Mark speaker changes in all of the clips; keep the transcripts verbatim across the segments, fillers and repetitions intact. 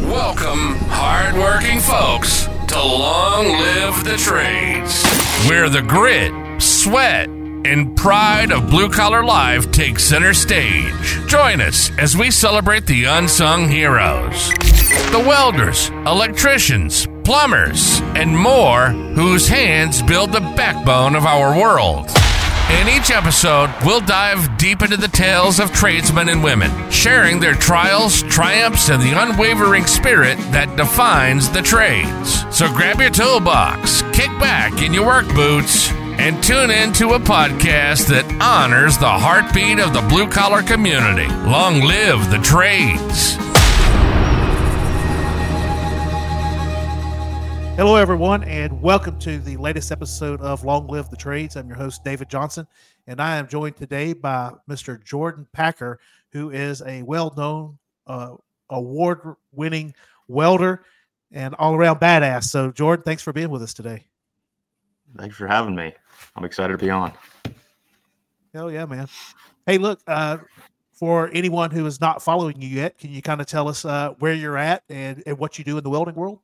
Speaker 1: Welcome, hardworking folks, to Long Live the Trades, where the grit, sweat, and pride of blue-collar life take center stage. Join us as we celebrate the unsung heroes, the welders, electricians, plumbers, and more whose hands build the backbone of our world. In each episode, we'll dive deep into the tales of tradesmen and women, sharing their trials, triumphs, and the unwavering spirit that defines the trades. So grab your toolbox, kick back in your work boots, and tune in to a podcast that honors the heartbeat of the blue-collar community. Long live the trades.
Speaker 2: Hello, everyone, and welcome to the latest episode of Long Live the Trades. I'm your host, David Johnson, and I am joined today by Mister Jordan Packer, who is a well-known, uh, award-winning welder and all-around badass. So, Jordan, thanks for being with us today.
Speaker 3: Thanks for having me. I'm excited to be on.
Speaker 2: Hell yeah, man. Hey, look, uh, for anyone who is not following you yet, can you kind of tell us uh, where you're at and, and what you do in the welding world?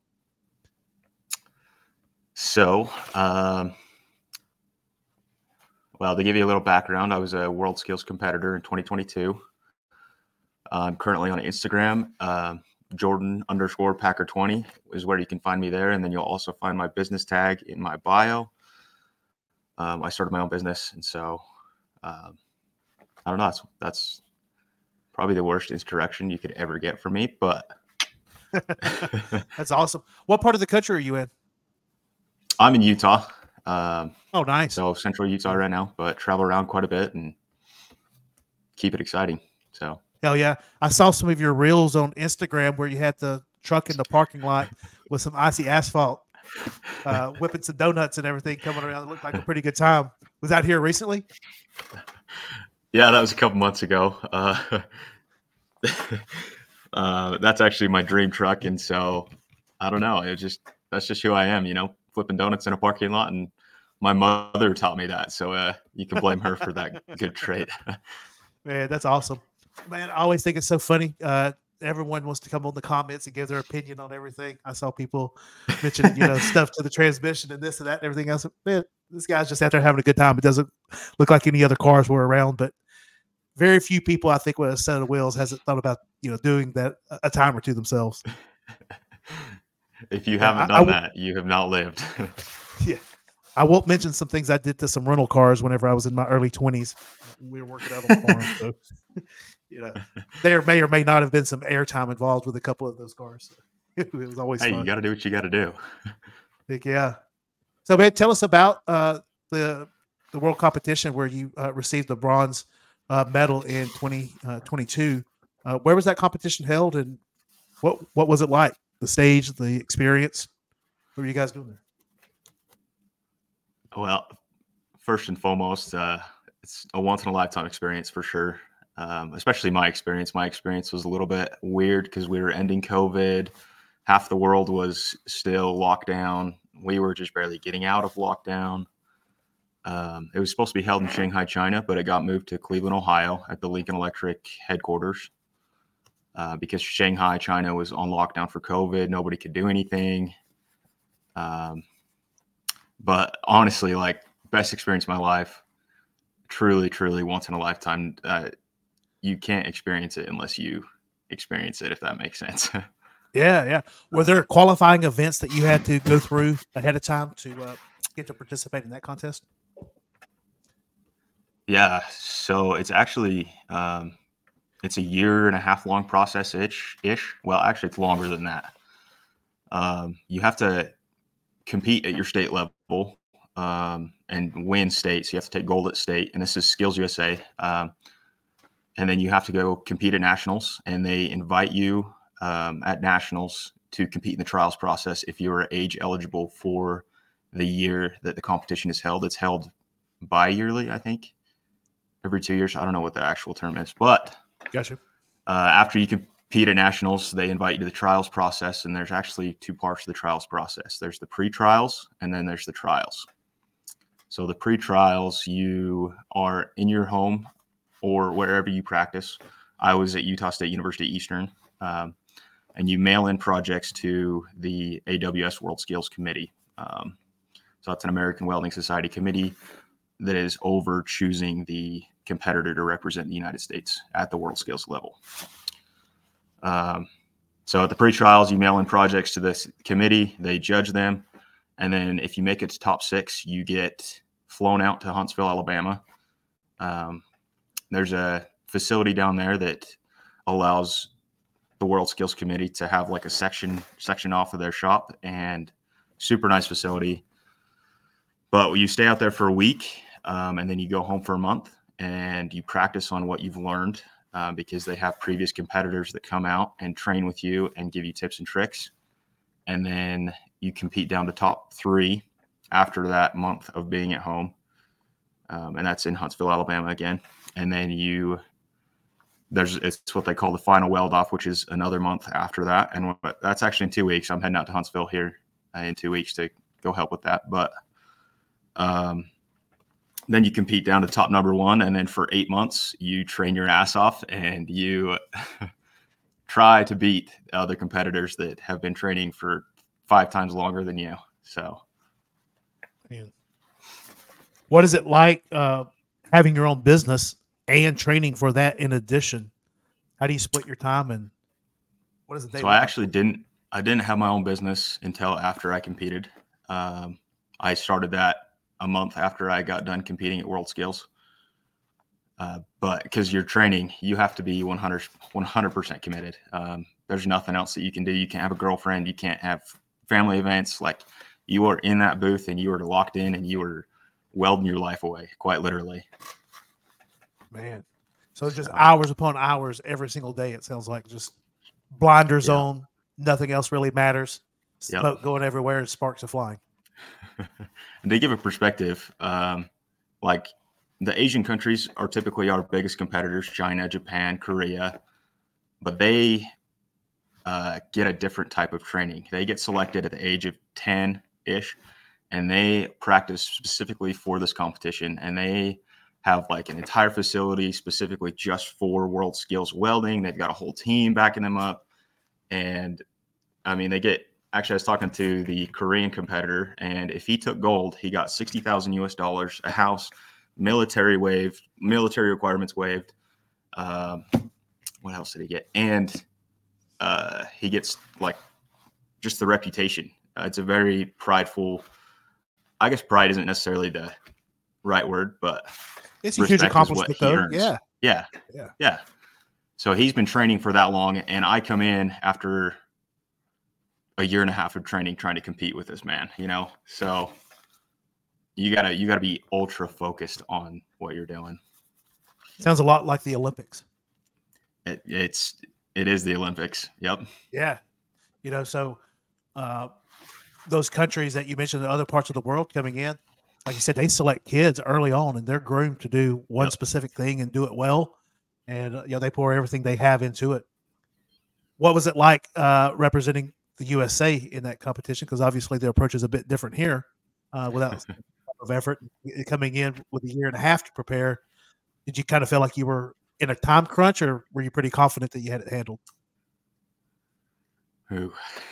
Speaker 3: So, um, well, to give you a little background, I was a World Skills competitor in twenty twenty-two. I'm currently on Instagram. Uh, Jordan underscore Packer twenty is where you can find me there. And then you'll also find my business tag in my bio. Um, I started my own business. And so, um, I don't know, that's, that's probably the worst introduction you could ever get from me, but
Speaker 2: that's awesome. What part of the country are you in?
Speaker 3: I'm in Utah. Um,
Speaker 2: oh, nice.
Speaker 3: So central Utah right now, but travel around quite a bit and keep it exciting. So
Speaker 2: hell yeah. I saw some of your reels on Instagram where you had the truck in the parking lot with some icy asphalt, uh, whipping some donuts and everything coming around. It looked like a pretty good time. Was that here recently?
Speaker 3: Yeah, that was a couple months ago. Uh, uh, that's actually my dream truck. And so I don't know. It just, that's just who I am, you know, flipping donuts in a parking lot. And my mother taught me that. So uh, you can blame her for that good trait.
Speaker 2: Man, that's awesome. Man, I always think it's so funny. Uh, everyone wants to come on the comments and give their opinion on everything. I saw people mentioning, you know, stuff to the transmission and this and that and everything else. Man, this guy's just out there having a good time. It doesn't look like any other cars were around, but very few people, I think, with a set of wheels hasn't thought about, you know, doing that a time or two themselves.
Speaker 3: If you haven't
Speaker 2: I,
Speaker 3: done
Speaker 2: I,
Speaker 3: that, you have not lived.
Speaker 2: Yeah. I won't mention some things I did to some rental cars whenever I was in my early twenties. We were working out on the farm. So, you know, there may or may not have been some airtime involved with a couple of those cars. It was always
Speaker 3: hey,
Speaker 2: fun.
Speaker 3: You got to do what you got to do.
Speaker 2: Think, yeah. So, man, tell us about uh, the the world competition where you uh, received the bronze uh, medal in twenty twenty-two. Uh, where was that competition held, and what what was it like? The stage, the experience. What were you guys doing there?
Speaker 3: Well, first and foremost, uh, it's a once in a lifetime experience for sure. Um, especially my experience. My experience was a little bit weird because we were ending COVID. Half the world was still locked down. We were just barely getting out of lockdown. Um, it was supposed to be held in Shanghai, China, but it got moved to Cleveland, Ohio at the Lincoln Electric headquarters. Uh, because Shanghai, China was on lockdown for COVID. Nobody could do anything. Um, but honestly, like, best experience of my life, truly, truly once in a lifetime. Uh, you can't experience it unless you experience it, if that makes sense.
Speaker 2: Yeah, yeah. Were there qualifying events that you had to go through ahead of time to uh, get to participate in that contest?
Speaker 3: Yeah, so it's actually... Um, It's a year and a half long process ish. ish. Well, actually, it's longer than that. Um, you have to compete at your state level um, and win state. So you have to take gold at state, and this is Skills U S A. Um, and then you have to go compete at nationals, and they invite you um, at nationals to compete in the trials process if you are age eligible for the year that the competition is held. It's held bi-yearly, I think, every two years. I don't know what the actual term is, but
Speaker 2: Gotcha.
Speaker 3: Uh, after you compete at nationals, they invite you to the trials process, and there's actually two parts to the trials process. There's the pre-trials, and then there's the trials. So the pre-trials, you are in your home or wherever you practice. I was at Utah State University Eastern. Um, and you mail in projects to the A W S World Skills Committee. Um, so that's an American Welding Society committee that is over choosing the competitor to represent the United States at the world skills level. Um, so at the pre-trials, you mail in projects to this committee, they judge them. And then if you make it to top six, you get flown out to Huntsville, Alabama. Um, there's a facility down there that allows the World Skills Committee to have like a section section off of their shop, and super nice facility. But you stay out there for a week, um, and then you go home for a month, and you practice on what you've learned, uh, because they have previous competitors that come out and train with you and give you tips and tricks. And then you compete down to top three after that month of being at home. Um, and that's in Huntsville, Alabama again. And then you, there's, it's what they call the final weld off, which is another month after that. And that's actually in two weeks. I'm heading out to Huntsville here uh, in two weeks to go help with that. But um, then you compete down to top number one. And then for eight months, you train your ass off, and you try to beat other competitors that have been training for five times longer than you. So,
Speaker 2: man. What is it like uh, having your own business and training for that in addition? How do you split your time, and what is it?
Speaker 3: So I actually didn't, I didn't have my own business until after I competed. Um, I started that a month after I got done competing at World Skills. Uh, but because you're training, you have to be one hundred percent committed. Um, there's nothing else that you can do. You can't have a girlfriend. You can't have family events. Like, you are in that booth and you are locked in, and you are welding your life away, quite literally.
Speaker 2: Man. So it's just hours upon hours every single day. It sounds like just blinders
Speaker 3: yeah.
Speaker 2: on. Nothing else really matters. Smoke
Speaker 3: Yep.
Speaker 2: going everywhere and sparks are flying.
Speaker 3: And to give a perspective, um, like the Asian countries are typically our biggest competitors, China, Japan, Korea, but they uh, get a different type of training. They get selected at the age of ten-ish, and they practice specifically for this competition. And they have like an entire facility specifically just for World Skills Welding. They've got a whole team backing them up. And I mean, they get, actually, I was talking to the Korean competitor, and if he took gold, he got sixty thousand U S dollars, a house, military waived, military requirements waived. Um, what else did he get? And uh, he gets like just the reputation. Uh, it's a very prideful, I guess pride isn't necessarily the right word, but
Speaker 2: it's a huge accomplishment, though.
Speaker 3: Earns.
Speaker 2: Yeah.
Speaker 3: Yeah.
Speaker 2: Yeah.
Speaker 3: Yeah. So he's been training for that long, and I come in after a year and a half of training trying to compete with this man, you know? So you gotta, you gotta be ultra focused on what you're doing.
Speaker 2: Sounds a lot like the Olympics.
Speaker 3: It, it's, it is the Olympics. Yep.
Speaker 2: Yeah. You know, so uh, those countries that you mentioned, the other parts of the world coming in, like you said, they select kids early on, and they're groomed to do one
Speaker 3: Yep.
Speaker 2: specific thing and do it well. And, uh, you know, they pour everything they have into it. What was it like uh, representing the U S A in that competition? Because obviously the approach is a bit different here uh, without of effort coming in with a year and a half to prepare. Did you kind of feel like you were in a time crunch, or were you pretty confident that you had it handled?
Speaker 3: Ooh.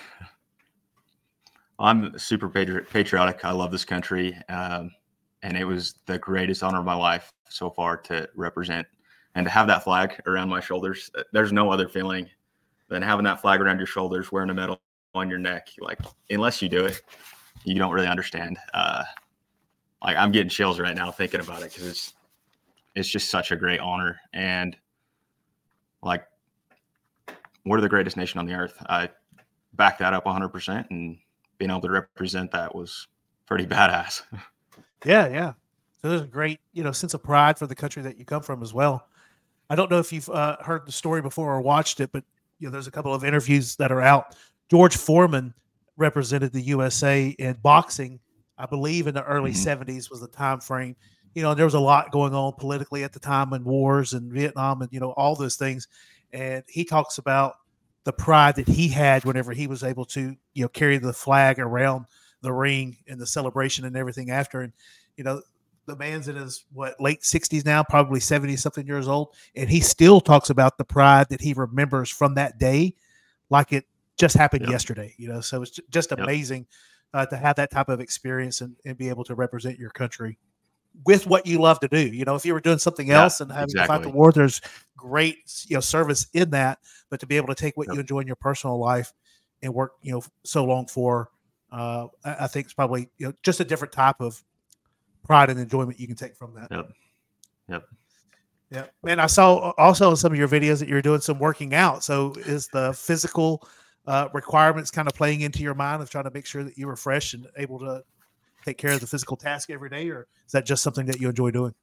Speaker 3: I'm super patri- patriotic. I love this country. Um, and it was the greatest honor of my life so far to represent and to have that flag around my shoulders. There's no other feeling than having that flag around your shoulders, wearing a medal on your neck. Like, unless you do it, you don't really understand. Uh, like, I'm getting chills right now thinking about it, because it's, it's just such a great honor. And like, we're the greatest nation on the earth. I back that up one hundred percent, and being able to represent that was pretty badass.
Speaker 2: Yeah, yeah. So there's a great, you know, sense of pride for the country that you come from as well. I don't know if you've uh, heard the story before or watched it, but you know, there's a couple of interviews that are out. George Foreman represented the U S A in boxing, I believe, in the early
Speaker 3: Mhm.
Speaker 2: seventies was the time frame. You know, there was a lot going on politically at the time, and wars and Vietnam and, you know, all those things. And he talks about the pride that he had whenever he was able to, you know, carry the flag around the ring and the celebration and everything after. And, you know, the man's in his what late sixties now, probably seventy something years old, and he still talks about the pride that he remembers from that day, like it just happened
Speaker 3: Yep.
Speaker 2: yesterday, you know, so it's ju- just
Speaker 3: Yep.
Speaker 2: amazing uh, to have that type of experience and, and be able to represent your country with what you love to do. You know, if you were doing something
Speaker 3: Yeah,
Speaker 2: else and having to fight the
Speaker 3: exactly.
Speaker 2: war, there's great, you know, service in that, but to be able to take what
Speaker 3: Yep.
Speaker 2: you enjoy in your personal life and work, you know, so long for, uh, I, I think it's probably, you know, just a different type of pride and enjoyment you can take from that.
Speaker 3: Yep. Yep.
Speaker 2: Yeah, man. I saw also in some of your videos that you're doing some working out. So is the physical uh, requirements kind of playing into your mind of trying to make sure that you were fresh and able to take care of the physical task every day, or is that just something that you enjoy doing?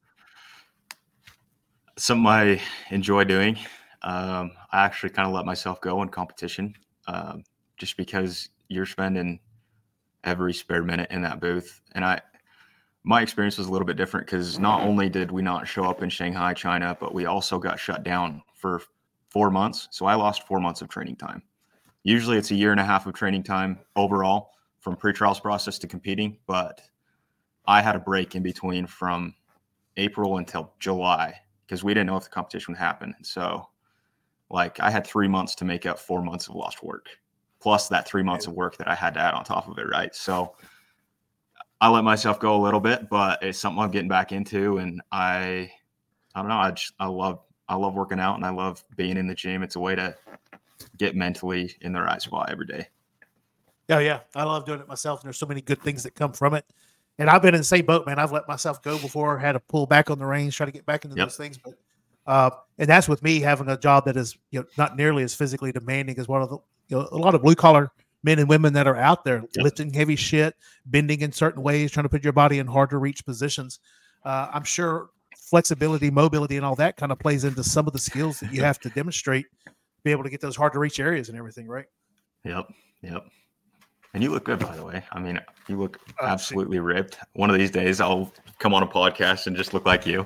Speaker 3: Something I enjoy doing. Um, I actually kind of let myself go in competition, um, just because you're spending every spare minute in that booth. And I, my experience was a little bit different because not only did we not show up in Shanghai, China, but we also got shut down for four months. So I lost four months of training time. Usually it's a year and a half of training time overall from pre-trials process to competing, but I had a break in between from April until July because we didn't know if the competition would happen. And so like I had three months to make up four months of lost work, plus that three months of work that I had to add on top of it. Right. So I let myself go a little bit, but it's something I'm getting back into. And I, I don't know. I just, I love, I love working out and I love being in the gym. It's a way to get mentally in the right spot every day.
Speaker 2: Oh yeah. I love doing it myself. And there's so many good things that come from it. And I've been in the same boat, man. I've let myself go before, had to pull back on the reins, try to get back into
Speaker 3: Yep.
Speaker 2: those things. But, uh, and that's with me having a job that is, you know, not nearly as physically demanding as one of the, you know, a lot of blue collar men and women that are out there
Speaker 3: Yep.
Speaker 2: lifting heavy shit, bending in certain ways, trying to put your body in hard to reach positions. Uh, I'm sure flexibility, mobility, and all that kind of plays into some of the skills that you have to demonstrate, be able to get those hard to reach areas and everything, right?
Speaker 3: Yep. Yep. And you look good, by the way. I mean, you look
Speaker 2: Oh,
Speaker 3: absolutely ripped. One of these days I'll come on a podcast and just look like you.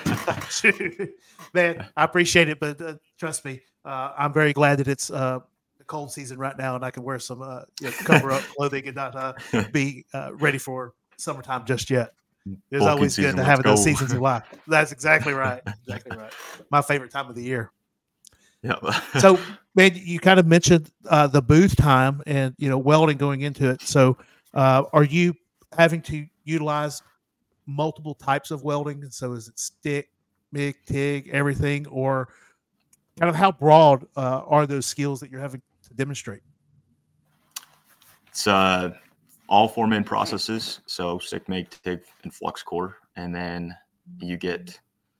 Speaker 2: Man, I appreciate it, but uh, trust me, uh, I'm very glad that it's uh, the cold season right now, and I can wear some uh, you know, cover up clothing and not uh, be uh, ready for summertime just yet. It's
Speaker 3: Bulking
Speaker 2: always good
Speaker 3: season,
Speaker 2: to
Speaker 3: let's
Speaker 2: have those
Speaker 3: go.
Speaker 2: seasons in life. That's exactly right. Exactly right. My favorite time of the year.
Speaker 3: Yep.
Speaker 2: So, man, you kind of mentioned uh, the booth time and you know welding going into it. So, uh, are you having to utilize multiple types of welding? And so, is it stick, M I G, TIG, everything, or kind of how broad uh, are those skills that you're having to demonstrate?
Speaker 3: It's uh, all four main processes. So stick, M I G, TIG, and flux core. And then you get,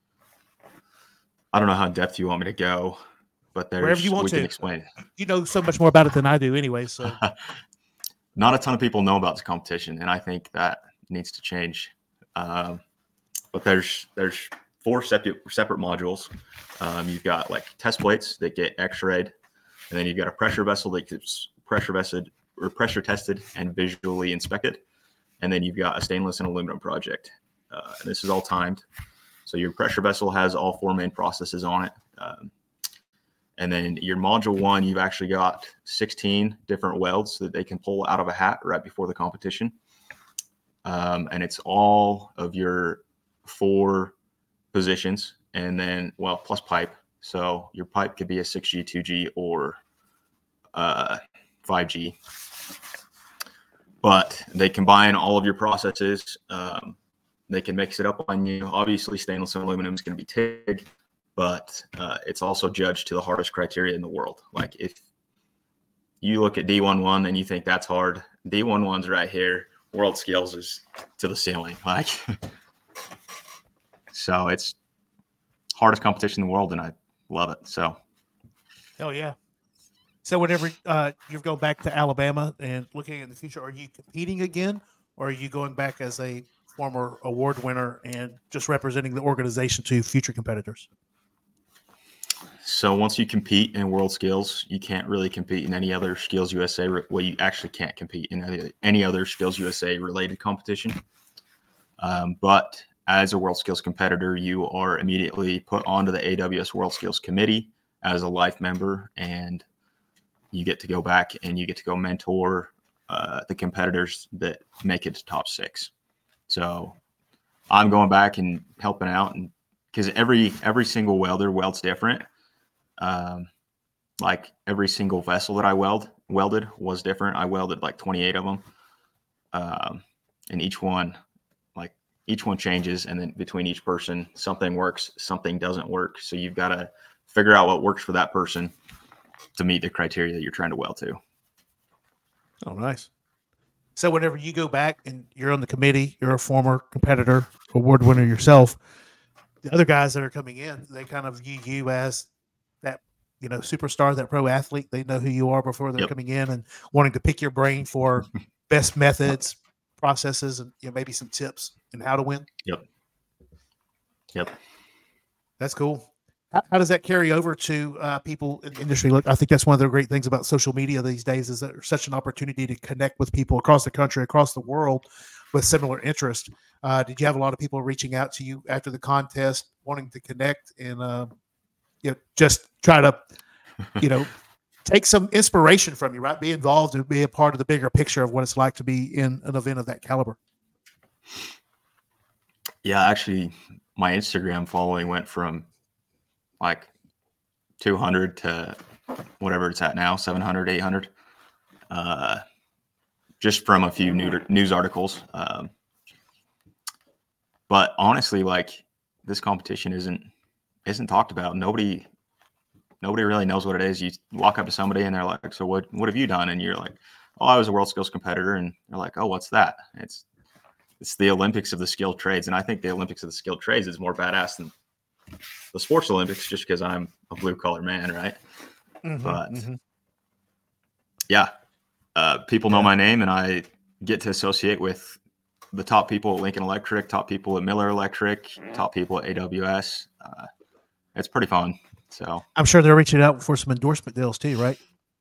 Speaker 3: I don't know how in depth you want me to go, but there's,
Speaker 2: Wherever you want
Speaker 3: we
Speaker 2: to.
Speaker 3: can explain.
Speaker 2: You know so much more about it than I do, anyway. So,
Speaker 3: Not a ton of people know about this competition, and I think that needs to change. Um, but there's there's four separate separate modules. Um, you've got like test plates that get X-rayed, and then you've got a pressure vessel that gets pressure vested or pressure tested and visually inspected, and then you've got a stainless and aluminum project. Uh, and this is all timed, so your pressure vessel has all four main processes on it. Um, And then your module one, you've actually got sixteen different welds that they can pull out of a hat right before the competition. Um, and it's all of your four positions and then, well, plus pipe. So your pipe could be a six G, two G, or uh, five G. But they combine all of your processes. Um, they can mix it up on you. Obviously, stainless and aluminum is going to be TIG. But uh, it's also judged to the hardest criteria in the world. Like if you look at D eleven and you think that's hard, D eleven's right here. World skills is to the ceiling. Like, so it's hardest competition in the world, and I love it. So,
Speaker 2: hell yeah. So whenever uh, you go back to Alabama and looking in the future, are you competing again, or are you going back as a former award winner and just representing the organization to future competitors?
Speaker 3: So once you compete in world skills, you can't really compete in any other Skills U S A. Well, you actually can't compete in any, any other Skills U S A related competition. Um, but as a world skills competitor, you are immediately put onto the A W S World Skills Committee as a life member, and you get to go back and you get to go mentor uh, the competitors that make it to top six. So I'm going back and helping out, and because every every single welder welds different. Um, like every single vessel that I weld welded was different. I welded like twenty-eight of them. Um, and each one, like each one changes. And then between each person, something works, something doesn't work. So you've got to figure out what works for that person to meet the criteria that you're trying to weld to.
Speaker 2: Oh, nice. So whenever you go back and you're on the committee, you're a former competitor, award winner yourself, the other guys that are coming in, they kind of view you as that, you know, superstar, that pro athlete. They know who you are before they're
Speaker 3: Yep.
Speaker 2: coming in and wanting to pick your brain for best methods, processes, and, you know, maybe some tips and how to win.
Speaker 3: Yep. Yep.
Speaker 2: That's cool. How, how does that carry over to uh, people in the industry? Look, I think that's one of the great things about social media these days is that there's such an opportunity to connect with people across the country, across the world with similar interest. Uh, did you have a lot of people reaching out to you after the contest, wanting to connect and uh, you know, just try to, you know, take some inspiration from you, right? Be involved and be a part of the bigger picture of what it's like to be in an event of that caliber.
Speaker 3: Yeah, actually, my Instagram following went from like two hundred to whatever it's at now, seven hundred, eight hundred, uh, just from a few new, news articles. Um, but honestly, like this competition isn't isn't talked about. Nobody nobody really knows what it is. You walk up to somebody and they're like, "So what what have you done?" And you're like, "Oh, I was a world skills competitor." And they're like, "Oh, what's that?" It's it's the Olympics of the skilled trades, and I think the Olympics of the skilled trades is more badass than the sports Olympics, just because I'm a blue collar man, right?
Speaker 2: Mm-hmm,
Speaker 3: but
Speaker 2: mm-hmm.
Speaker 3: yeah, uh, people know my name, and I get to associate with the top people at Lincoln Electric, top people at Miller Electric, top people at A W S. Uh, it's pretty fun. So
Speaker 2: I'm sure they're reaching out for some endorsement deals too, right?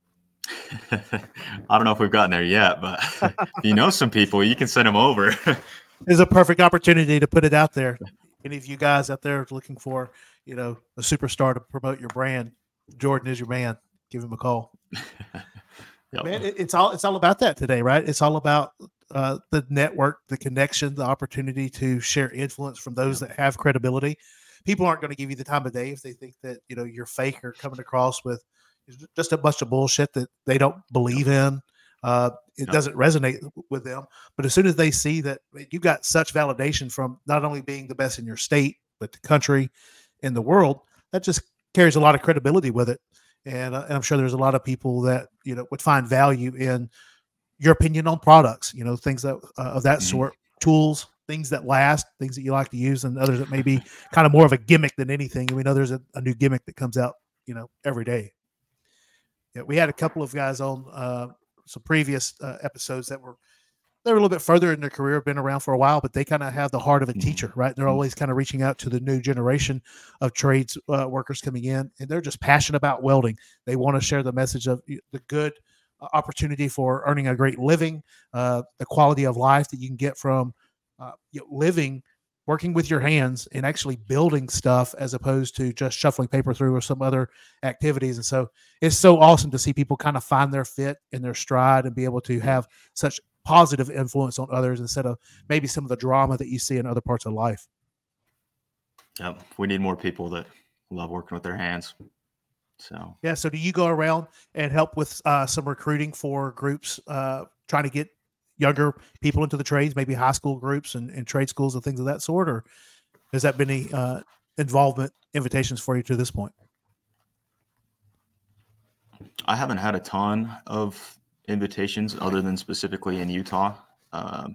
Speaker 3: I don't know if we've gotten there yet, but if you know some people, you can send them over.
Speaker 2: It's a perfect opportunity to put it out there. Any of you guys out there looking for, you know, a superstar to promote your brand, Jordan is your man. Give him a call.
Speaker 3: Yep.
Speaker 2: Man, it, it's all it's all about that today, right? It's all about uh, the network, the connection, the opportunity to share influence from those that have credibility. People aren't going to give you the time of day if they think that, you know, you're fake or coming across with just a bunch of bullshit that they don't believe in. Uh, it
Speaker 3: Yep.
Speaker 2: doesn't resonate with them. But as soon as they see that you got such validation from not only being the best in your state, but the country and the world, that just carries a lot of credibility with it. And, uh, and I'm sure there's a lot of people that, you know, would find value in your opinion on products, you know, things that uh, of that
Speaker 3: Mhm.
Speaker 2: sort, tools, things that last, things that you like to use, and others that may be kind of more of a gimmick than anything. And we know there's a, a new gimmick that comes out, you know, every day. Yeah, we had a couple of guys on uh, some previous uh, episodes that were they were a little bit further in their career, been around for a while, but they kind of have the heart of a
Speaker 3: Mhm.
Speaker 2: teacher, right? They're
Speaker 3: Mhm.
Speaker 2: always kind of reaching out to the new generation of trades uh, workers coming in, and they're just passionate about welding. They want to share the message of the good uh, opportunity for earning a great living, uh, the quality of life that you can get from uh, you know, living, working with your hands, and actually building stuff as opposed to just shuffling paper through or some other activities. And so it's so awesome to see people kind of find their fit in their stride and be able to have such positive influence on others instead of maybe some of the drama that you see in other parts of life.
Speaker 3: Yep. We need more people that love working with their hands. So
Speaker 2: Yeah. So do you go around and help with uh, some recruiting for groups uh, trying to get younger people into the trades, maybe high school groups and, and trade schools and things of that sort? Or has that been any uh, involvement invitations for you to this point?
Speaker 3: I haven't had a ton of invitations other than specifically in Utah. Um,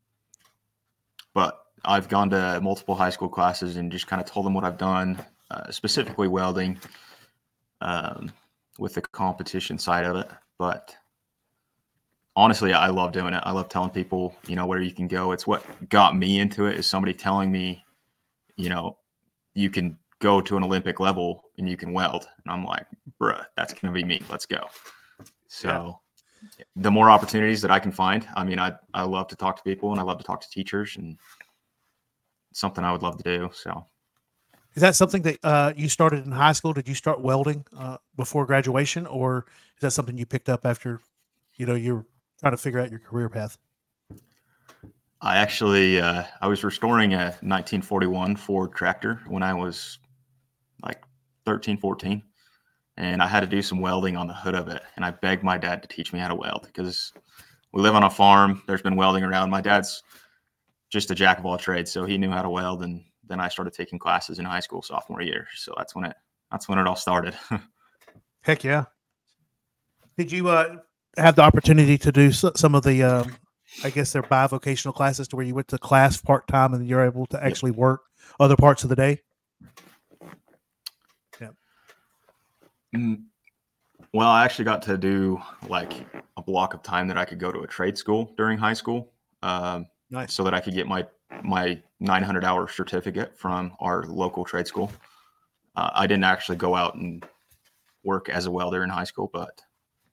Speaker 3: but I've gone to multiple high school classes and just kind of told them what I've done, uh, specifically welding, um, with the competition side of it. But honestly, I love doing it. I love telling people, you know, where you can go. It's what got me into it, is somebody telling me, you know, you can go to an Olympic level and you can weld. And I'm like, bruh, that's going to be me. Let's go. So yeah. The more opportunities that I can find, I mean, I, I love to talk to people and I love to talk to teachers, and it's something I would love to do. So
Speaker 2: is that something that uh, you started in high school? Did you start welding uh, before graduation, or is that something you picked up after, you know, you're trying to figure out your career path?
Speaker 3: I actually, uh, I was restoring a nineteen forty-one Ford tractor when I was like thirteen, fourteen. and I had to do some welding on the hood of it. And I begged my dad to teach me how to weld because we live on a farm. There's been welding around. My dad's just a jack of all trades, so he knew how to weld. And then I started taking classes in high school sophomore year. So that's when it that's when it all started.
Speaker 2: Heck yeah! Did you uh, have the opportunity to do s- some of the, um, I guess they're bivocational classes, to where you went to class part time and you're able to actually work other parts of the day? Yeah.
Speaker 3: Mm, Well, I actually got to do like a block of time that I could go to a trade school during high school, um,
Speaker 2: Nice.
Speaker 3: so that I could get my my nine hundred hour certificate from our local trade school. Uh, I didn't actually go out and work as a welder in high school, but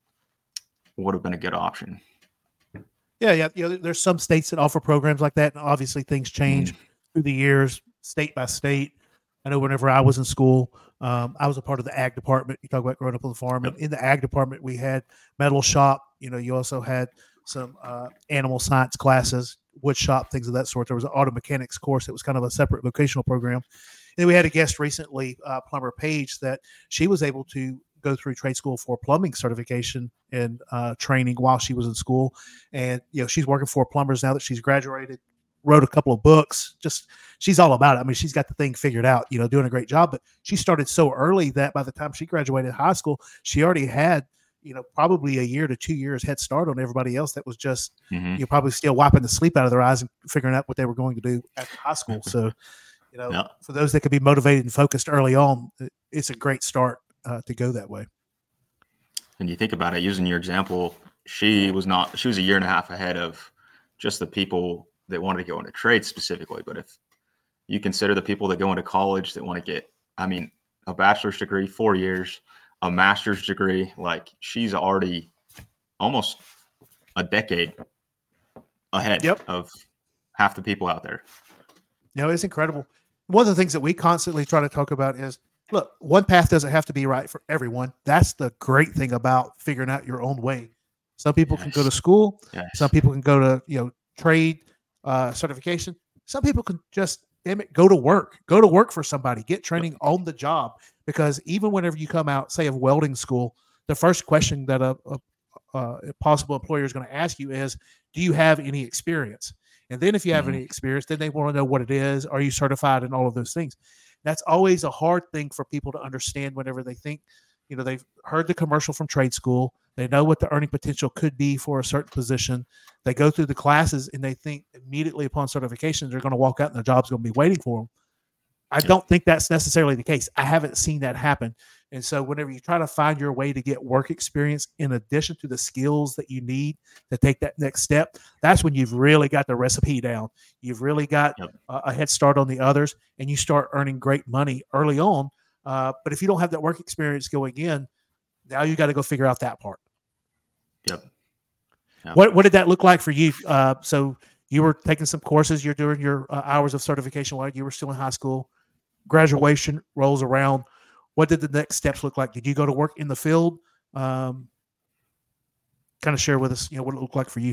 Speaker 3: would have been a good option.
Speaker 2: Yeah, yeah. You know, there's some states that offer programs like that, and obviously things change
Speaker 3: Mm.
Speaker 2: through the years, state by state. I know whenever I was in school, um, I was a part of the ag department. You talk about growing up on the farm, and
Speaker 3: Yep.
Speaker 2: in the ag department, we had metal shop. You know, you also had some uh, animal science classes, wood shop, things of that sort. There was an auto mechanics course that was kind of a separate vocational program. And then we had a guest recently, uh, Plumber Page, that she was able to go through trade school for plumbing certification and uh, training while she was in school. And, you know, she's working for plumbers now that she's graduated, wrote a couple of books. Just, she's all about it. I mean, she's got the thing figured out, you know, doing a great job. But she started so early that by the time she graduated high school, she already had, you know, probably a year to two years head start on everybody else that was just,
Speaker 3: Mhm.
Speaker 2: you know, probably still wiping the sleep out of their eyes and figuring out what they were going to do after high school. So, you know,
Speaker 3: Yeah.
Speaker 2: for those that could be motivated and focused early on, it- it's a great start uh, to go that way.
Speaker 3: And you think about it, using your example, she was not, she was a year and a half ahead of just the people that wanted to go into trade specifically. But if you consider the people that go into college that want to get, I mean, a bachelor's degree, four years, a master's degree, like she's already almost a decade ahead
Speaker 2: Yep.
Speaker 3: of half the people out there.
Speaker 2: You know, it's incredible. One of the things that we constantly try to talk about is, look, one path doesn't have to be right for everyone. That's the great thing about figuring out your own way. Some people can go to
Speaker 3: Yes.
Speaker 2: school.
Speaker 3: Yes.
Speaker 2: Some people can go to, you know, trade uh, certification. Some people can just, damn it, go to work. Go to work for somebody. Get training on the job. Because even whenever you come out, say, of welding school, the first question that a, a, a possible employer is going to ask you is, do you have any experience? And then if you have
Speaker 3: Mhm.
Speaker 2: any experience, then they want to know what it is. Are you certified in all of those things? That's always a hard thing for people to understand whenever they think, you know, they've heard the commercial from trade school. They know what the earning potential could be for a certain position. They go through the classes and they think immediately upon certification, they're going to walk out and their job's going to be waiting for them. I don't think that's necessarily the case. I haven't seen that happen. And so whenever you try to find your way to get work experience in addition to the skills that you need to take that next step, that's when you've really got the recipe down. You've really got
Speaker 3: Yep.
Speaker 2: a, a head start on the others, and you start earning great money early on. Uh, but if you don't have that work experience going in, now you got to go figure out that part.
Speaker 3: Yep. Yep.
Speaker 2: What what did that look like for you? Uh, so you were taking some courses, you're doing your uh, hours of certification while you were still in high school. Graduation rolls around. What did the next steps look like? Did you go to work in the field? Um, kind of share with us, you know, what it looked like for you.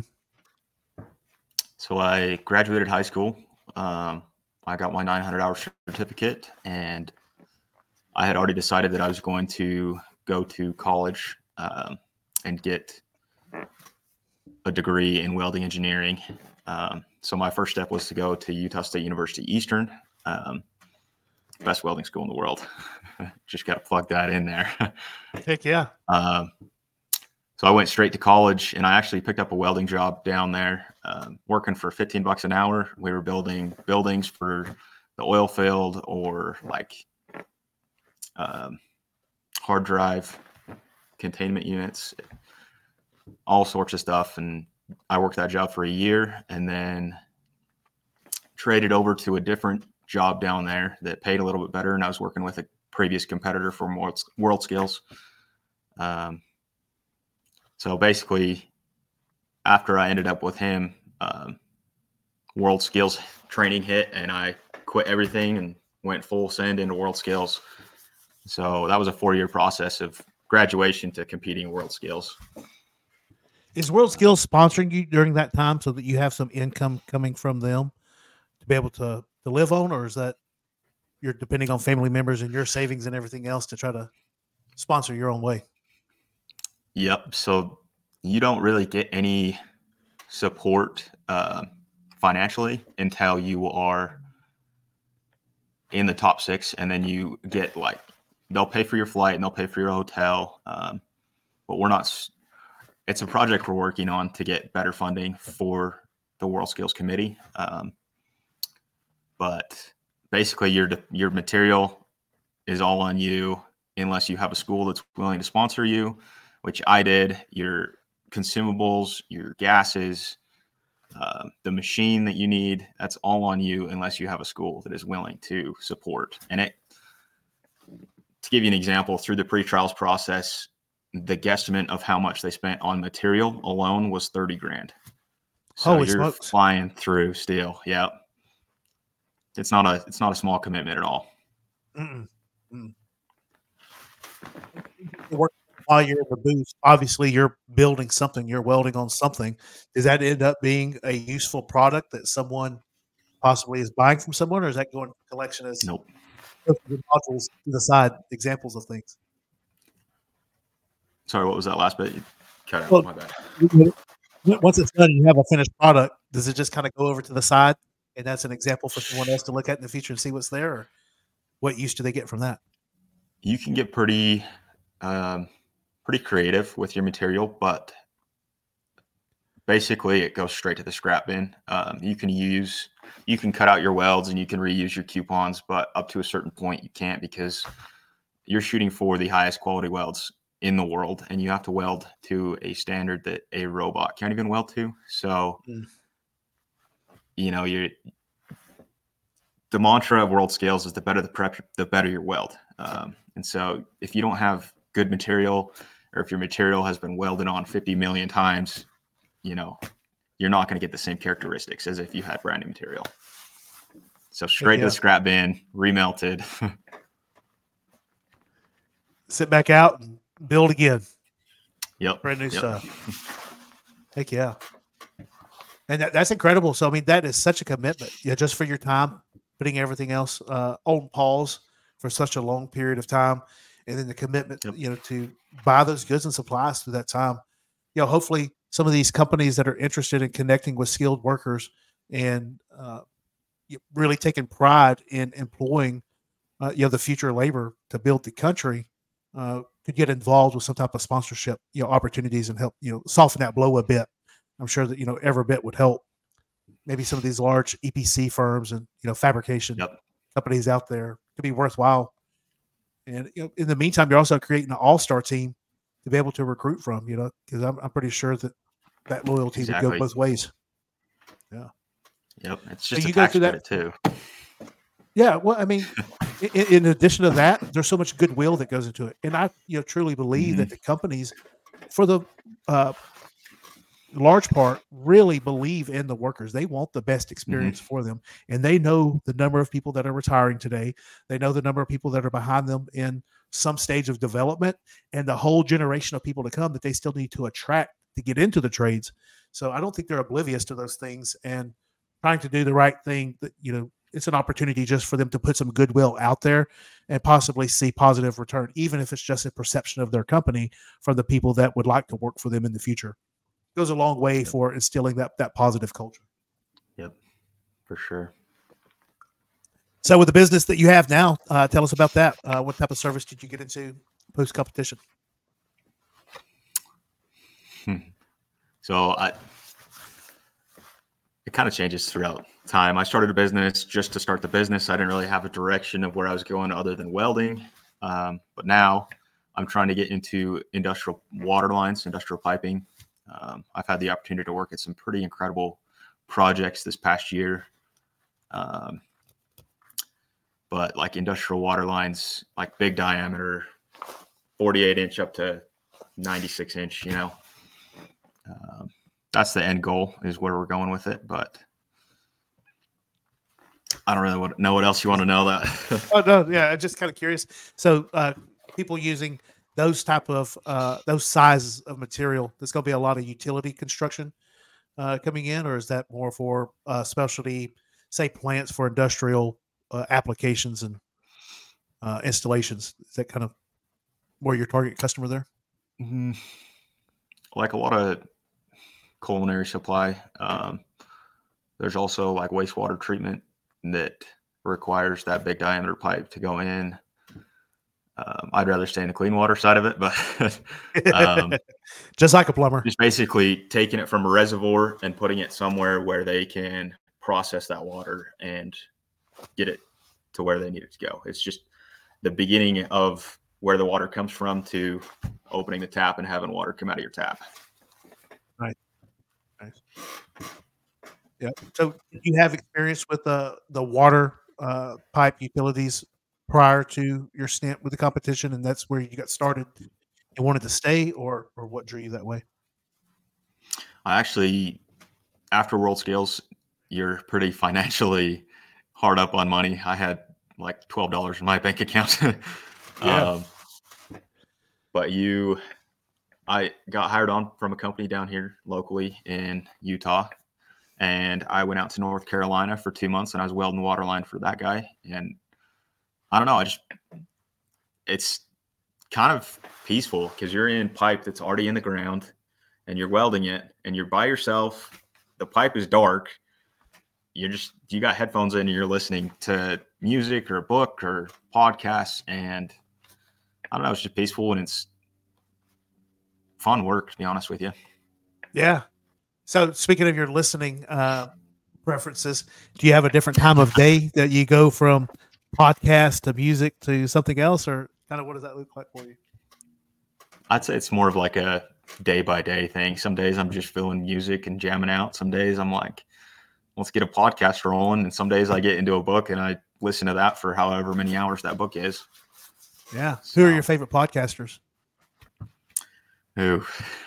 Speaker 3: So I graduated high school. Um, I got my nine hundred hour certificate, and I had already decided that I was going to go to college um, and get a degree in welding engineering. Um, so my first step was to go to Utah State University Eastern, um, best welding school in the world. Just got to plug that in there.
Speaker 2: Heck yeah.
Speaker 3: Um, so I went straight to college, and I actually picked up a welding job down there, um, working for fifteen bucks an hour. We were building buildings for the oil field, or like um, hard drive containment units, all sorts of stuff. And I worked that job for a year, and then traded over to a different job down there that paid a little bit better. And I was working with a previous competitor from World, World Skills. Um, so basically, after I ended up with him, um, World Skills training hit, and I quit everything and went full send into World Skills. So that was a four-year process of graduation to competing in World Skills.
Speaker 2: Is World Skills sponsoring you during that time so that you have some income coming from them to be able to, to live on, or is that you're depending on family members and your savings and everything else to try to sponsor your own way.
Speaker 3: Yep. So you don't really get any support uh, financially until you are in the top six, and then you get like they'll pay for your flight and they'll pay for your hotel. Um, but we're not. It's a project we're working on to get better funding for the World Skills Committee. Um, but basically, your your material is all on you unless you have a school that's willing to sponsor you, which I did. Your consumables, your gases, uh, the machine that you need, that's all on you unless you have a school that is willing to support. And it, to give you an example, through the pre-trials process, the guesstimate of how much they spent on material alone was thirty grand. So
Speaker 2: Holy
Speaker 3: you're
Speaker 2: smokes.
Speaker 3: flying through steel. Yeah. It's not a, it's not a small commitment at all.
Speaker 2: Mm-mm. Mm. Work while you're in the booth. Obviously, you're building something. You're welding on something. Does that end up being a useful product that someone possibly is buying from someone, or is that going to collection as
Speaker 3: Nope.
Speaker 2: modules to the side, examples of things?
Speaker 3: Sorry, what was that last bit? You cut out.
Speaker 2: Well,
Speaker 3: My bad.
Speaker 2: Once it's done, you have a finished product. Does it just kind of go over to the side, and that's an example for someone else to look at in the future and see what's there? Or what use do they get from that?
Speaker 3: You can get pretty, um, pretty creative with your material, but basically it goes straight to the scrap bin. Um, you can use, you can cut out your welds and you can reuse your coupons, but up to a certain point you can't, because you're shooting for the highest quality welds in the world, and you have to weld to a standard that a robot can't even weld to. So, mm. you know, you're, the mantra of World Scales is the better the prep, the better your weld. Um, and so if you don't have good material, or if your material has been welded on fifty million times, you know, you're not going to get the same characteristics as if you had brand new material. So straight yeah. to the scrap bin, remelted.
Speaker 2: Sit back out and build again.
Speaker 3: Yep.
Speaker 2: Brand new
Speaker 3: yep.
Speaker 2: stuff. Heck yeah. And that, that's incredible. So, I mean, that is such a commitment. Yeah, just for your time, putting everything else uh, on pause for such a long period of time. And then the commitment, yep. you know, to buy those goods and supplies through that time. You know, hopefully some of these companies that are interested in connecting with skilled workers and uh, really taking pride in employing, uh, you know, the future labor to build the country, uh, could get involved with some type of sponsorship, you know, opportunities and help, you know, soften that blow a bit. I'm sure that, you know, every bit would help. Maybe some of these large E P C firms and, you know, fabrication yep. companies out there could be worthwhile. And, you know, in the meantime, you're also creating an all-star team to be able to recruit from, you know, because I'm, I'm pretty sure that that loyalty exactly. would go both ways. Yeah.
Speaker 3: Yep. It's just so a tax credit too.
Speaker 2: Yeah. Well, I mean, in, in addition to that, there's so much goodwill that goes into it. And I, you know, truly believe mm-hmm. that the companies, for the uh, large part, really believe in the workers. They want the best experience mm-hmm. for them. And they know the number of people that are retiring today. They know the number of people that are behind them in some stage of development, and the whole generation of people to come that they still need to attract to get into the trades. So I don't think they're oblivious to those things, and trying to do the right thing. That, you know, it's an opportunity just for them to put some goodwill out there and possibly see positive return, even if it's just a perception of their company from the people that would like to work for them in the future. It goes a long way yep. for instilling that, that positive culture.
Speaker 3: Yep, for sure.
Speaker 2: So with the business that you have now, uh, tell us about that. Uh, what type of service did you get into post-competition?
Speaker 3: Hmm. So I, it kind of changes throughout time. I started a business just to start the business. I didn't really have a direction of where I was going other than welding. Um, but now I'm trying to get into industrial water lines, industrial piping. Um, I've had the opportunity to work at some pretty incredible projects this past year. Um, but like industrial water lines, like big diameter, forty-eight inch up to ninety-six inch, you know, um, that's the end goal, is where we're going with it. But I don't really know what else you want to know. That.
Speaker 2: oh no. Yeah. I'm just kind of curious. So, uh, people using those type of, uh, those sizes of material, there's going to be a lot of utility construction, uh, coming in, or is that more for, uh, specialty, say plants for industrial, uh, applications and, uh, installations? Is that kind of more your target customer there?
Speaker 3: Mm-hmm. Like a lot of culinary supply. Um, there's also like wastewater treatment that requires that big diameter pipe to go in. Um, I'd rather stay in the clean water side of it, but um,
Speaker 2: just like a plumber.
Speaker 3: Just basically taking it from a reservoir and putting it somewhere where they can process that water and get it to where they need it to go. It's just the beginning of where the water comes from to opening the tap and having water come out of your tap.
Speaker 2: Right. Nice. Yeah. So you have experience with the the water uh, pipe utilities prior to your stint with the competition, and that's where you got started and wanted to stay, or or what drew you that way?
Speaker 3: I actually, after World Scales, you're pretty financially hard up on money. I had like twelve dollars in my bank account.
Speaker 2: Yeah.
Speaker 3: um, but you, I got hired on from a company down here locally in Utah. And I went out to North Carolina for two months and I was welding water line for that guy. And I don't know, I just, it's kind of peaceful because you're in pipe that's already in the ground and you're welding it and you're by yourself. The pipe is dark. You're just, you got headphones in and you're listening to music or a book or podcasts. And I don't know, it's just peaceful and it's fun work, to be honest with you.
Speaker 2: Yeah. So speaking of your listening uh, preferences, do you have a different time of day that you go from podcast to music to something else, or kind of what does that look like for you?
Speaker 3: I'd say it's more of like a day by day thing. Some days I'm just feeling music and jamming out. Some days I'm like, let's get a podcast rolling. And some days I get into a book and I listen to that for however many hours that book is.
Speaker 2: Yeah.
Speaker 3: So,
Speaker 2: who are your favorite podcasters?
Speaker 3: Who?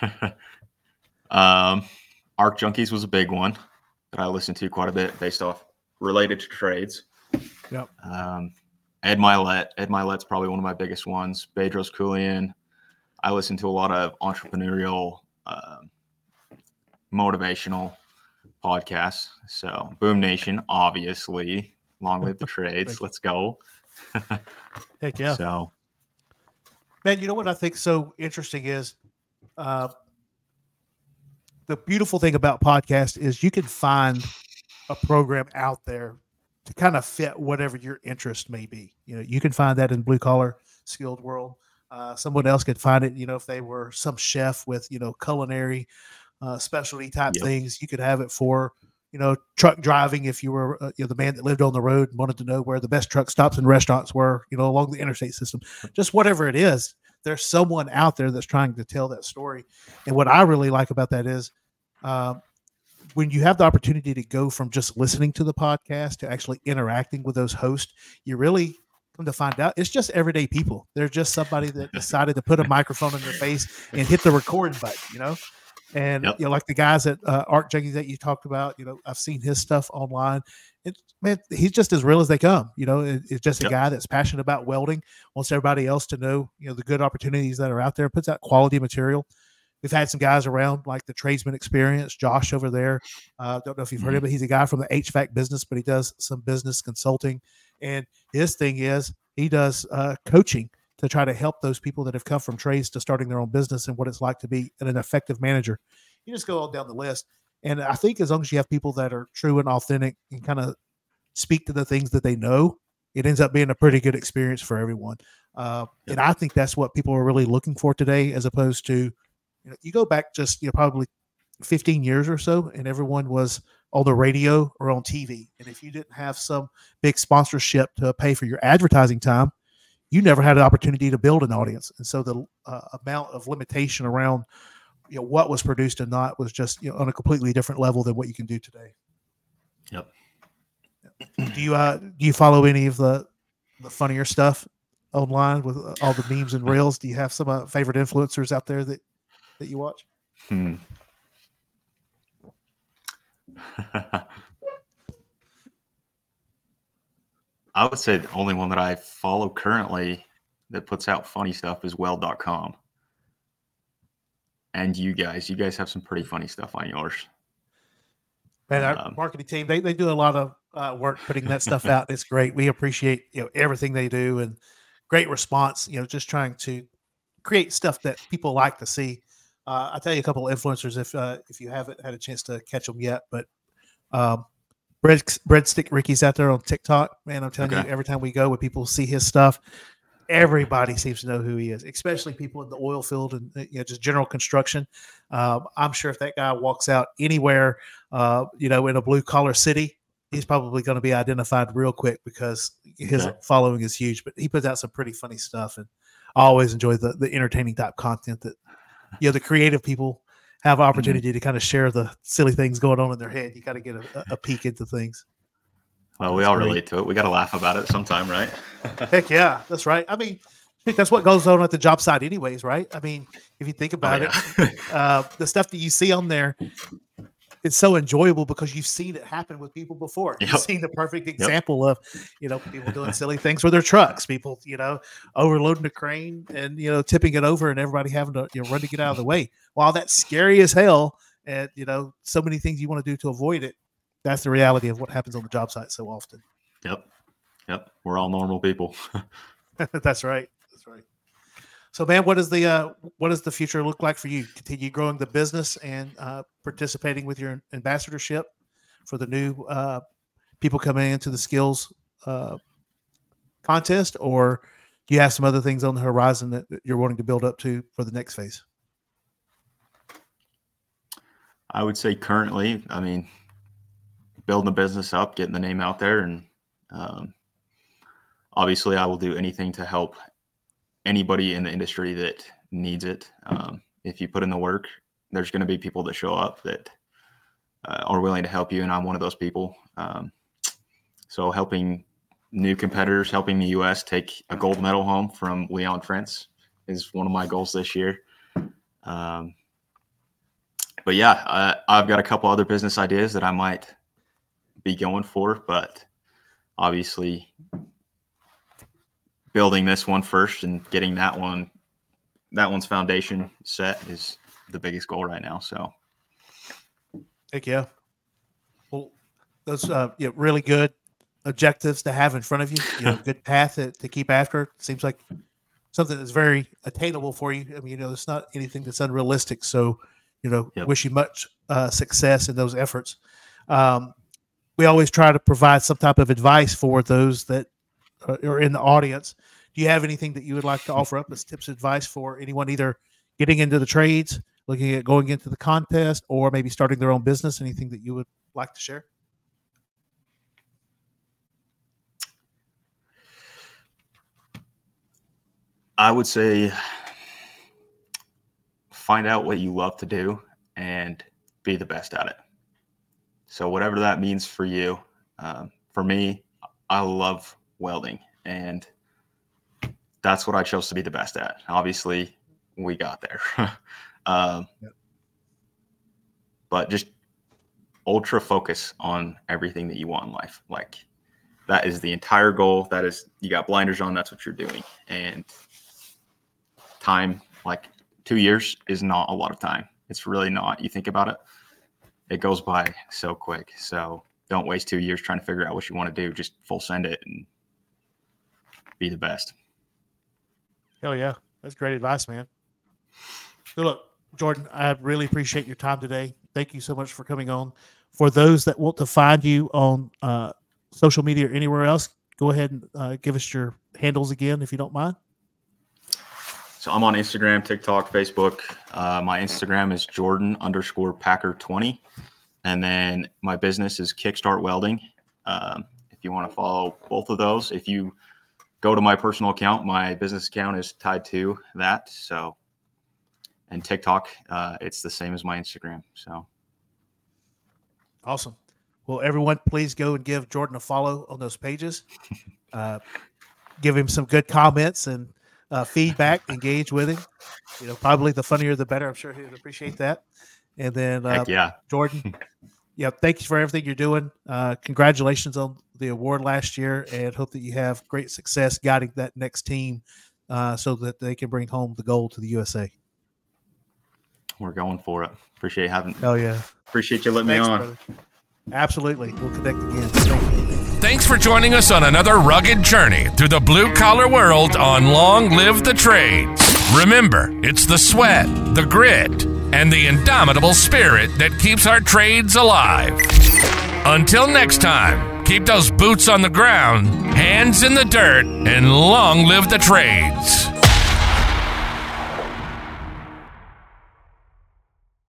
Speaker 3: um, Arc Junkies was a big one that I listened to quite a bit based off related to trades.
Speaker 2: Yep.
Speaker 3: Um, Ed Milet. Ed Milet's probably one of my biggest ones. Bedros Keuilian. I listen to a lot of entrepreneurial, uh, motivational podcasts. So Boom Nation, obviously. Long live the trades. Let's go.
Speaker 2: Heck yeah.
Speaker 3: So,
Speaker 2: man, you know what I think so interesting is uh, the beautiful thing about podcasts is you can find a program out there to kind of fit whatever your interest may be. You know, you can find that in blue collar skilled world. Uh, someone else could find it, you know, if they were some chef with, you know, culinary uh, specialty type
Speaker 3: Yep.
Speaker 2: things, you could have it for, you know, truck driving. If you were, uh, you know, the man that lived on the road and wanted to know where the best truck stops and restaurants were, you know, along the interstate system, just whatever it is, there's someone out there that's trying to tell that story. And what I really like about that is, um, when you have the opportunity to go from just listening to the podcast to actually interacting with those hosts, you really come to find out it's just everyday people. They're just somebody that decided to put a microphone in their face and hit the record button, you know? And,
Speaker 3: Yep.
Speaker 2: you know, like the guys at uh, Arc Junkies that you talked about, you know, I've seen his stuff online. It, man, he's just as real as they come. You know, it, it's just a
Speaker 3: Yep.
Speaker 2: guy that's passionate about welding, wants everybody else to know, you know, the good opportunities that are out there, puts out quality material. We've had some guys around like the Tradesman Experience, Josh over there. Uh, don't know if you've heard of it. He's a guy from the H V A C business, but he does some business consulting. And his thing is he does uh, coaching to try to help those people that have come from trades to starting their own business and what it's like to be an effective manager. You just go on down the list. And I think as long as you have people that are true and authentic and kind of speak to the things that they know, it ends up being a pretty good experience for everyone. Uh,
Speaker 3: Yep.
Speaker 2: And I think that's what people are really looking for today, as opposed to, you know, you go back just, you know, probably fifteen years or so, and everyone was on the radio or on T V. And if you didn't have some big sponsorship to pay for your advertising time, you never had an opportunity to build an audience. And so the uh, amount of limitation around, you know, what was produced and not was just, you know, on a completely different level than what you can do today.
Speaker 3: Yep.
Speaker 2: Do you uh, do you follow any of the the funnier stuff online with uh, all the memes and reels? Do you have some uh, favorite influencers out there that that you watch?
Speaker 3: Hmm. I would say the only one that I follow currently that puts out funny stuff is weld dot com. And you guys, you guys have some pretty funny stuff on yours.
Speaker 2: Man, our
Speaker 3: Um,
Speaker 2: marketing team, they, they do a lot of uh, work putting that stuff out. It's great. We appreciate, you know, everything they do, and great response, you know, just trying to create stuff that people like to see. Uh, I'll tell you a couple of influencers if uh, if you haven't had a chance to catch them yet. But um, Bread, Breadstick Ricky's out there on TikTok. Man, I'm telling okay. you, every time we go, when people see his stuff, everybody seems to know who he is, especially people in the oil field and you know just general construction. Um, I'm sure if that guy walks out anywhere, uh, you know, in a blue collar city, he's probably going to be identified real quick because his okay. following is huge. But he puts out some pretty funny stuff, and I always enjoy the the entertaining type content that you know the creative people have opportunity mm-hmm. to kind of share the silly things going on in their head. You got to get a, a peek into things.
Speaker 3: Well, we all great. relate to it. We got to laugh about it sometime, right?
Speaker 2: Heck yeah, that's right. I mean, that's what goes on at the job site anyways, right? I mean, if you think about oh, yeah. it, uh, the stuff that you see on there, it's so enjoyable because you've seen it happen with people before. Yep. You've seen the perfect example yep. of, you know, people doing silly things with their trucks, people, you know, overloading a crane and, you know, tipping it over and everybody having to you know, run to get out of the way. While that's scary as hell and, you know, so many things you want to do to avoid it, that's the reality of what happens on the job site so often.
Speaker 3: Yep. Yep. We're all normal people.
Speaker 2: That's right. That's right. So, man, what does the uh, what does the future look like for you? Continue growing the business and uh, participating with your ambassadorship for the new uh, people coming into the skills uh, contest, or do you have some other things on the horizon that you're wanting to build up to for the next phase?
Speaker 3: I would say currently, I mean, building the business up, getting the name out there, and um, obviously, I will do anything to help anybody in the industry that needs it. Um, if you put in the work, there's going to be people that show up that uh, are willing to help you. And I'm one of those people. Um, so helping new competitors, helping the U S take a gold medal home from Leon Prince is one of my goals this year. Um, but yeah, I, I've got a couple other business ideas that I might be going for, but obviously building this one first and getting that one, that one's foundation set is the biggest goal right now. So,
Speaker 2: heck yeah. Well, those uh, yeah, really good objectives to have in front of you. You know, good path to, to keep after. Seems like something that's very attainable for you. I mean, you know, it's not anything that's unrealistic. So, you know, yep. wish you much uh, success in those efforts. Um, we always try to provide some type of advice for those that or in the audience. Do you have anything that you would like to offer up as tips, advice for anyone either getting into the trades, looking at going into the contest, or maybe starting their own business? Anything that you would like to share?
Speaker 3: I would say find out what you love to do and be the best at it. So whatever that means for you. Um, for me, I love welding, and that's what I chose to be the best at. Obviously, we got there. um, yep. But just ultra focus on everything that you want in life. Like, that is the entire goal. That is, you got blinders on, that's what you're doing. And time, like two years is not a lot of time. It's really not. You think about it, it goes by so quick. So don't waste two years trying to figure out what you want to do. Just full send it and be the best.
Speaker 2: Hell yeah. That's great advice, man. So look, Jordan, I really appreciate your time today. Thank you so much for coming on. For those that want to find you on uh, social media or anywhere else, go ahead and uh, give us your handles again, if you don't mind.
Speaker 3: So I'm on Instagram, TikTok, Facebook. Uh, my Instagram is Jordan underscore Packer twenty. And then my business is Kickstart Welding. Um, if you want to follow both of those, if you go to my personal account, my business account is tied to that. So, and TikTok, uh, it's the same as my Instagram. So,
Speaker 2: awesome. Well, everyone, please go and give Jordan a follow on those pages. Uh, give him some good comments and uh, feedback. Engage with him. You know, probably the funnier the better. I'm sure he would appreciate that. And then, uh,
Speaker 3: Heck yeah,
Speaker 2: Jordan. Yeah, thank you for everything you're doing. Uh, congratulations on the award last year, and hope that you have great success guiding that next team uh, so that they can bring home the gold to the U S A.
Speaker 3: We're going for it. Appreciate having.
Speaker 2: Oh yeah.
Speaker 3: Appreciate you letting
Speaker 2: Thanks,
Speaker 3: me on.
Speaker 2: Brother. Absolutely. We'll connect again. Thank you.
Speaker 1: Thanks for joining us on another rugged journey through the blue collar world on Long Live the Trades. Remember, it's the sweat, the grit, and the indomitable spirit that keeps our trades alive. Until next time, keep those boots on the ground, hands in the dirt, and long live the trades.